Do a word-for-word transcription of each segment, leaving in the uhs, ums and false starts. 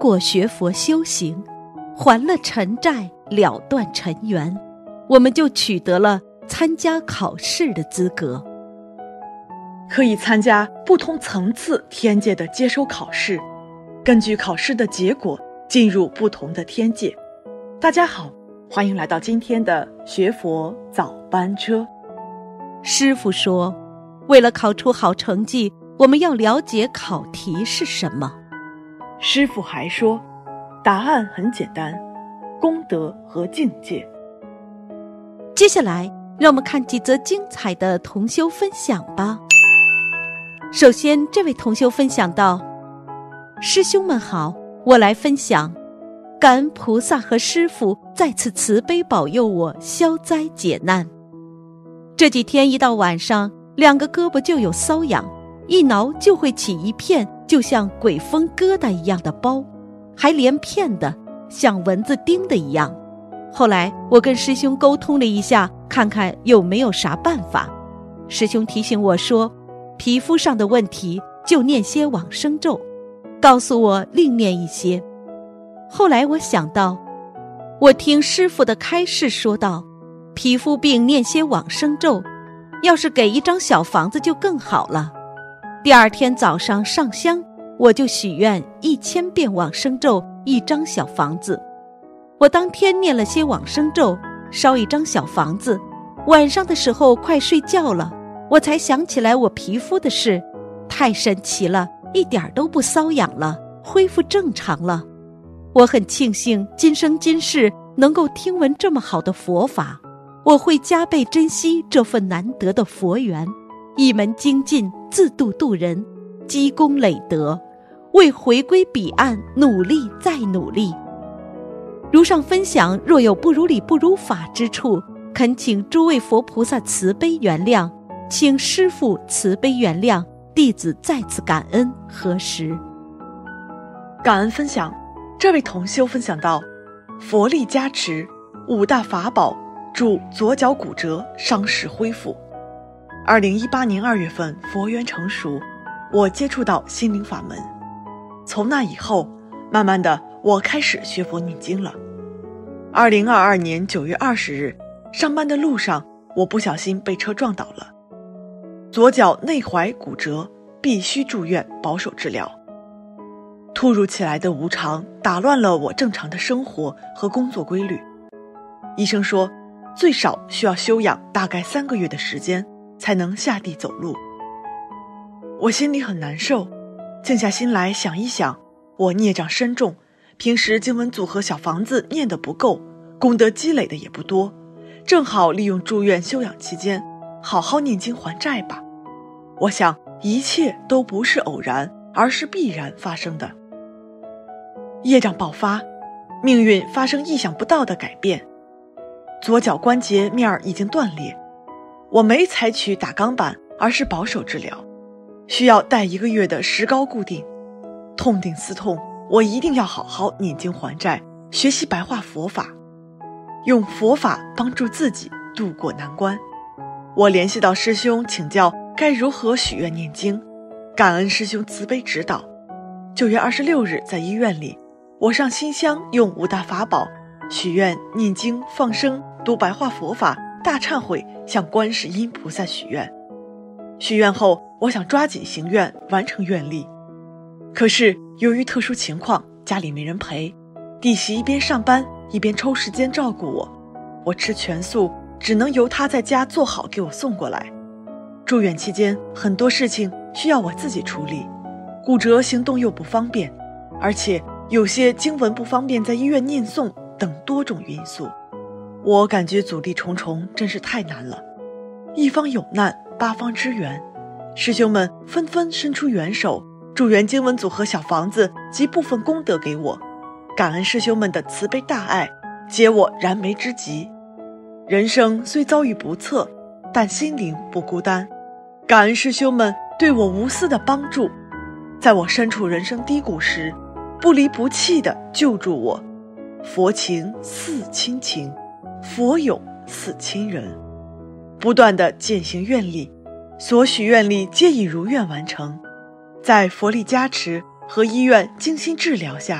过学佛修行，还了尘债，了断尘缘，我们就取得了参加考试的资格， 可以参加不同层次天界的接收考试，根据考试的结果进入不同的天界。大家好，欢迎来到今天的学佛早班车。 师父说，为了考出好成绩，我们要了解考题是什么。 师父还说，答案很简单，功德和境界。 接下来让我们看几则精彩的同修分享吧。首先，这位同修分享到，师兄们好，我来分享，感恩菩萨和师父再次慈悲保佑我消灾解难。这几天一到晚上，两个胳膊就有瘙痒，一挠就会起一片就像鬼风疙瘩一样的包，还连片的像蚊子叮的一样。后来我跟师兄沟通了一下，看看有没有啥办法。师兄提醒我说，皮肤上的问题就念些往生咒，告诉我另念一些。后来我想到，我听师父的开示说道，皮肤病念些往生咒，要是给一张小房子就更好了。第二天早上上香，我就许愿一千遍往生咒，一张小房子。我当天念了些往生咒，烧一张小房子。晚上的时候快睡觉了，我才想起来我皮肤的事，太神奇了，一点都不瘙痒了，恢复正常了。我很庆幸今生今世能够听闻这么好的佛法，我会加倍珍惜这份难得的佛缘，一门精进，自度度人，积功累德，为回归彼岸努力再努力。如上分享，若有不如理不如法之处，恳请诸位佛菩萨慈悲原谅，请师父慈悲原谅，弟子再次感恩核实。 感恩分享，这位同修分享到，佛力加持，五大法宝助左脚骨折伤势恢复。二零一八年二月份佛缘成熟，我接触到心灵法门，从那以后，慢慢的我开始学佛念经了。二零二二年九月二十日，上班的路上，我不小心被车撞倒了，左脚内踝骨折，必须住院保守治疗。突如其来的无常打乱了我正常的生活和工作规律。医生说，最少需要休养大概三个月的时间，才能下地走路。我心里很难受，静下心来想一想，我孽障深重，平时经文组和小房子念得不够，功德积累的也不多，正好利用住院休养期间，好好念经还债吧。我想一切都不是偶然，而是必然发生的。业障爆发，命运发生意想不到的改变。左脚关节面已经断裂，我没采取打钢板，而是保守治疗，需要带一个月的石膏固定。痛定思痛，我一定要好好念经还债，学习白话佛法，用佛法帮助自己渡过难关。我联系到师兄请教该如何许愿念经，感恩师兄慈悲指导。九月二十六日在医院里，我上新香用五大法宝许愿念经放生读白话佛法大忏悔，向观世音菩萨许愿。许愿后，我想抓紧行愿完成愿力，可是由于特殊情况，家里没人陪，弟媳一边上班一边抽时间照顾我，我吃全素，只能由她在家做好给我送过来。住院期间很多事情需要我自己处理，骨折行动又不方便，而且有些经文不方便在医院念诵等多种因素，我感觉阻力重重，真是太难了。一方有难，八方支援，师兄们纷纷伸出援手，助援经文组和小房子及部分功德给我，感恩师兄们的慈悲大爱，解我燃眉之急。人生虽遭遇不测，但心灵不孤单，感恩师兄们对我无私的帮助，在我身处人生低谷时，不离不弃地救助我。佛情似亲情，佛友似亲人，不断地践行愿力，所许愿力皆已如愿完成。在佛力加持和医院精心治疗下，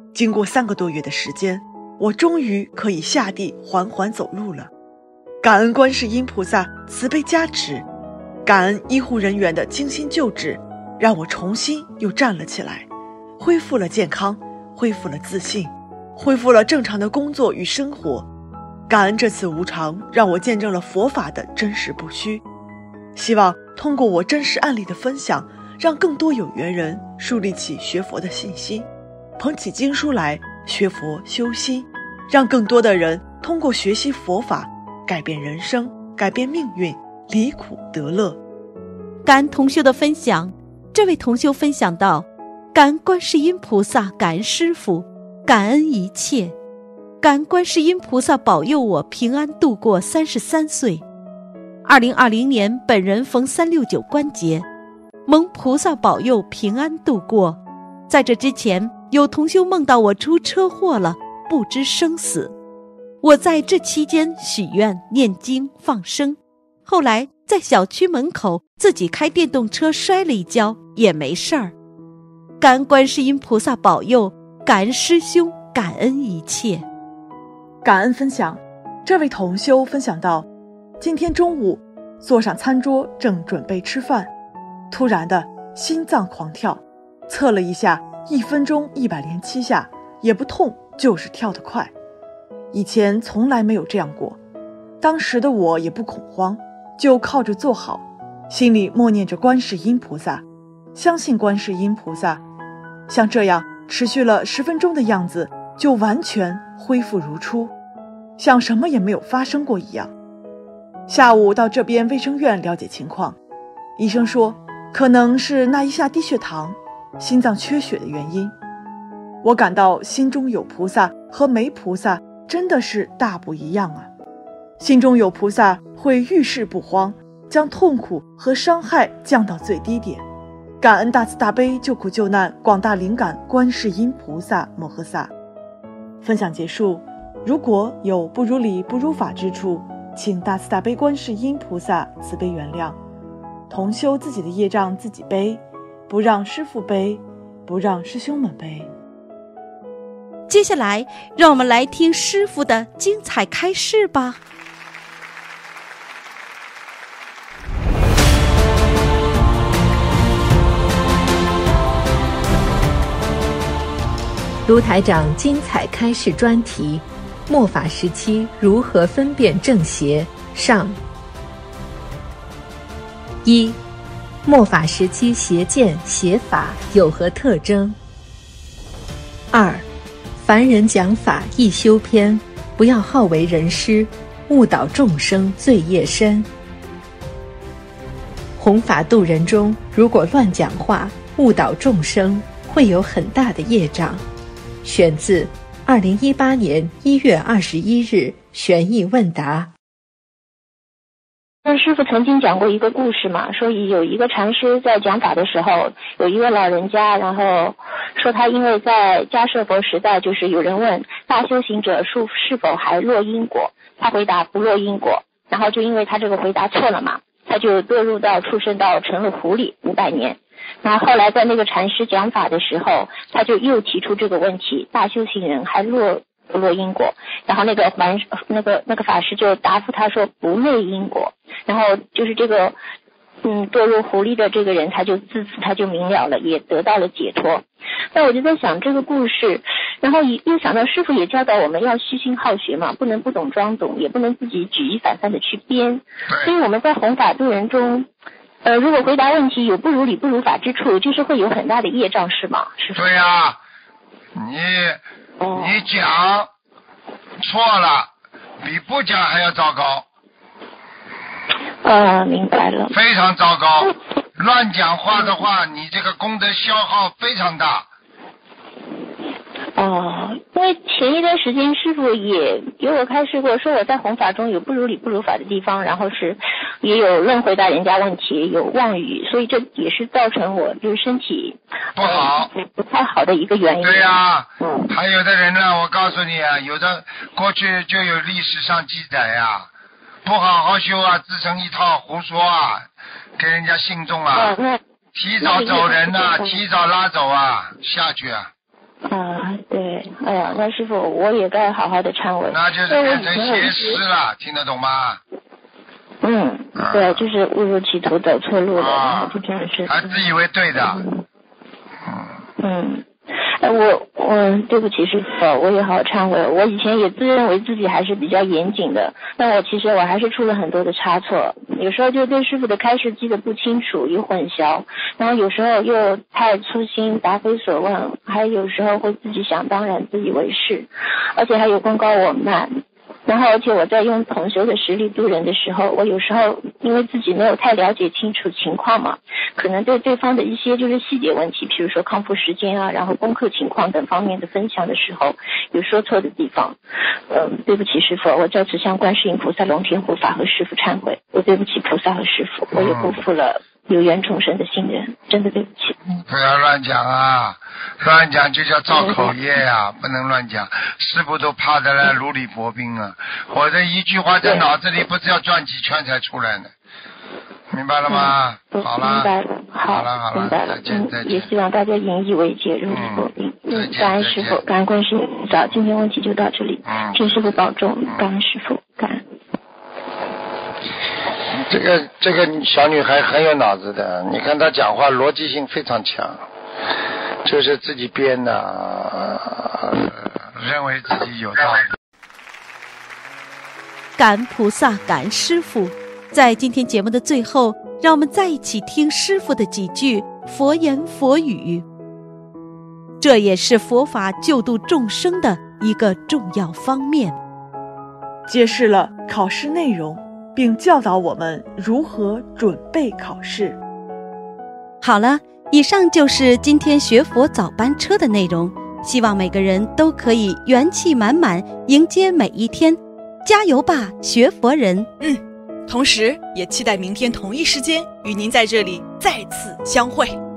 经过三个多月的时间，我终于可以下地缓缓走路了。感恩观世音菩萨慈悲加持，感恩医护人员的精心救治，让我重新又站了起来，恢复了健康，恢复了自信，恢复了正常的工作与生活。感恩这次无常，让我见证了佛法的真实不虚。希望通过我真实案例的分享，让更多有缘人树立起学佛的信心，捧起经书来学佛修心，让更多的人通过学习佛法改变人生，改变命运，离苦得乐。 感恩同修的分享。这位同修分享到：感恩观世音菩萨，感恩师父，感恩一切，感恩观世音菩萨保佑我平安度过三十三岁。二零二零年本人逢三六九关节，蒙菩萨保佑平安度过。在这之前，有同修梦到我出车祸了，不知生死。我在这期间许愿念经放生，后来在小区门口自己开电动车摔了一跤，也没事儿。感恩观世音菩萨保佑，感恩师兄，感恩一切。 感恩分享。这位同修分享到，今天中午坐上餐桌，正准备吃饭，突然的心脏狂跳，测了一下，一分钟一百零七下，也不痛，就是跳得快。以前从来没有这样过，当时的我也不恐慌，就靠着坐好，心里默念着观世音菩萨，相信观世音菩萨。像这样持续了十分钟的样子，就完全恢复如初，像什么也没有发生过一样。下午到这边卫生院了解情况，医生说可能是那一下低血糖、心脏缺血的原因。我感到心中有菩萨和没菩萨真的是大不一样啊！心中有菩萨会遇事不慌，将痛苦和伤害降到最低点。感恩大慈大悲救苦救难广大灵感观世音菩萨摩诃萨。分享结束，如果有不如理不如法之处，请大慈大悲观世音菩萨慈悲原谅。同修自己的业障自己背，不让师父背，不让师兄们背。 接下来让我们来听师父的精彩开示吧。 卢台长精彩开示专题：末法时期如何分辨正邪？上。一、末法时期邪见邪法有何特征？二、凡人讲法易修偏，不要好为人师，误导众生罪业深。弘法度人中，如果乱讲话，误导众生，会有很大的业障。选自二零一八年一月二十一日玄义问答。 那师父曾经讲过一个故事嘛，说有一个禅师在讲法的时候，有一位老人家，然后说他因为在迦摄佛时代，就是有人问大修行者是是否还落因果，他回答不落因果，然后就因为他这个回答错了嘛，他就堕入到畜生道，成了狐狸五百年。然后后来在那个禅师讲法的时候，他就又提出这个问题，大修行人还落不落因果？然后那个凡那个那个法师就答复他说不内因果。然后就是这个嗯堕入狐狸的这个人，他就自此他就明了了，也得到了解脱。那我就在想这个故事，然后又想到师父也教导我们要虚心好学嘛，不能不懂装懂，也不能自己举一反三的去编。所以我们在弘法度人中，呃，如果回答问题有不如理不如法之处，就是会有很大的业障，是吗？师父？ 对呀、啊，你、哦、你讲错了，比不讲还要糟糕。 呃，明白了。 非常糟糕，乱讲话的话，你这个功德消耗非常大。 哦，因为前一段时间师父也给我开示过，说我在弘法中有不如理不如法的地方，然后是也有乱回答人家问题，有妄语，所以这也是造成我就是身体不好、 呃、不太好的一个原因。 对呀、啊， 嗯， 还有的人呢，我告诉你啊，有的过去就有历史上记载呀、啊，不好好修啊，自成一套胡说啊，给人家信众啊， 哦、那提早走人呐、啊，提早拉走啊，下去啊。 啊，对，哎呀，那师傅我也该好好的忏悔。 那就是变成邪师了，听得懂吗？ 嗯， 啊、 对，就是误入歧途，走错路了， 啊、 然后就真的是。 还自以为对的。 嗯。嗯。哎，我我对不起师傅，我也好好忏悔。我以前也自认为自己还是比较严谨的，但我其实我还是出了很多的差错。有时候就对师傅的开示记得不清楚，有混淆，然后有时候又太粗心，答非所问，还有时候会自己想当然，自以为是，而且还有功高我慢。然后，而且我在用同修的实力度人的时候，我有时候因为自己没有太了解清楚情况嘛，可能对对方的一些就是细节问题，譬如说康复时间啊，然后功课情况等方面的分享的时候，有说错的地方。嗯，对不起师父，我在此向观世音菩萨、龙天护法和师父忏悔。我对不起菩萨和师父，我也辜负了有缘众生的信任，真的对不起。 不要乱讲啊！乱讲就叫造口业呀、啊，不能乱讲。师父都怕得来如履薄冰啊！我这一句话在脑子里不是要转几圈才出来呢，明白了吗？ 嗯、 好了， 明白了，好， 好了，好了， 明白了。 再见，再见。 也希望大家引以为戒，如履薄冰。 嗯， 感恩师父，感恩观世音菩萨。今天问题就到这里， 嗯， 请师父保重，感恩师父，感恩。 这个这个小女孩很有脑子的，你看她讲话逻辑性非常强，就是自己编的、呃，认为自己有道理。 感恩菩萨，感恩师父。在今天节目的最后，让我们再一起听师父的几句佛言佛语，这也是佛法救度众生的一个重要方面。 揭示了考试内容，并教导我们如何准备考试。 好了，以上就是今天学佛早班车的内容，希望每个人都可以元气满满迎接每一天，加油吧，学佛人！ 嗯，同时也期待明天同一时间与您在这里再次相会。